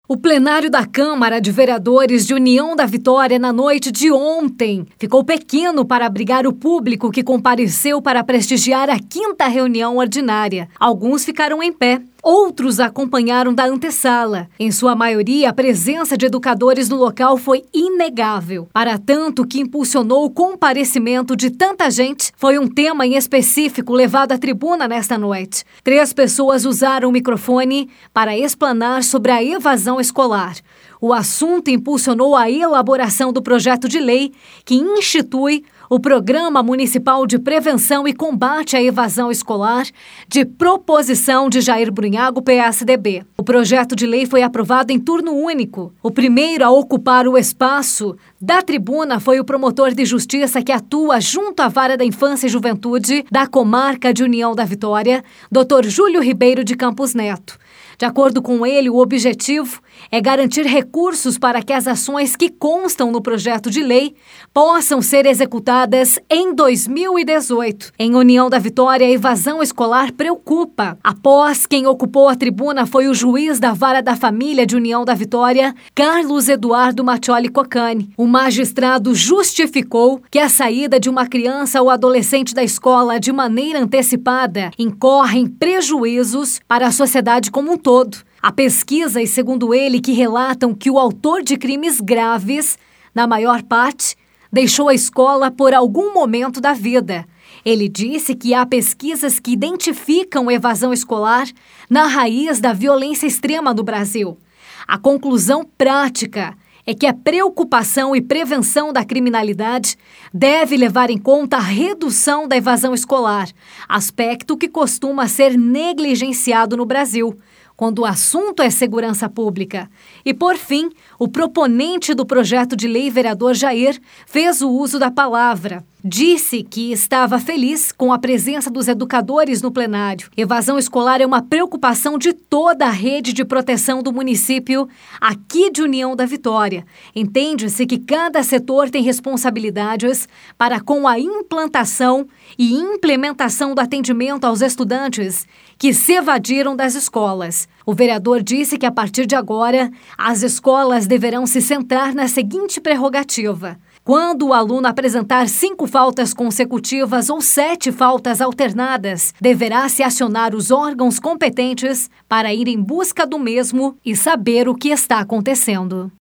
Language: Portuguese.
O plenário da Câmara de Vereadores de União da Vitória na noite de ontem ficou pequeno para abrigar o público que compareceu para prestigiar a 5ª reunião ordinária. Alguns ficaram em pé. Outros acompanharam da antessala. Em sua maioria, a presença de educadores no local foi inegável. Para tanto que impulsionou o comparecimento de tanta gente, foi um tema em específico levado à tribuna nesta noite. 3 pessoas usaram o microfone para explanar sobre a evasão escolar. O assunto impulsionou a elaboração do projeto de lei que institui o Programa Municipal de Prevenção e Combate à Evasão Escolar, de proposição de Jair Brunhago, PSDB. O projeto de lei foi aprovado em turno único. O primeiro a ocupar o espaço da tribuna foi o promotor de justiça que atua junto à Vara da Infância e Juventude da Comarca de União da Vitória, Dr. Júlio Ribeiro de Campos Neto. De acordo com ele, o objetivo é garantir recursos para que as ações que constam no projeto de lei possam ser executadas em 2018. Em União da Vitória, a evasão escolar preocupa. Após quem ocupou a tribuna foi o juiz da Vara da Família de União da Vitória, Carlos Eduardo Mattioli Cocani. O magistrado justificou que a saída de uma criança ou adolescente da escola de maneira antecipada incorre em prejuízos para a sociedade como um todo. Há pesquisas, segundo ele, que relatam que o autor de crimes graves, na maior parte, deixou a escola por algum momento da vida. Ele disse que há pesquisas que identificam evasão escolar na raiz da violência extrema no Brasil. A conclusão prática é que a preocupação e prevenção da criminalidade deve levar em conta a redução da evasão escolar, aspecto que costuma ser negligenciado no Brasil, quando o assunto é segurança pública. E, por fim, o proponente do projeto de lei, vereador Jair, fez o uso da palavra. Disse que estava feliz com a presença dos educadores no plenário. Evasão escolar é uma preocupação de toda a rede de proteção do município aqui de União da Vitória. Entende-se que cada setor tem responsabilidades para com a implantação e implementação do atendimento aos estudantes que se evadiram das escolas. O vereador disse que, a partir de agora, as escolas deverão se centrar na seguinte prerrogativa: quando o aluno apresentar 5 faltas consecutivas ou 7 faltas alternadas, deverá se acionar os órgãos competentes para ir em busca do mesmo e saber o que está acontecendo.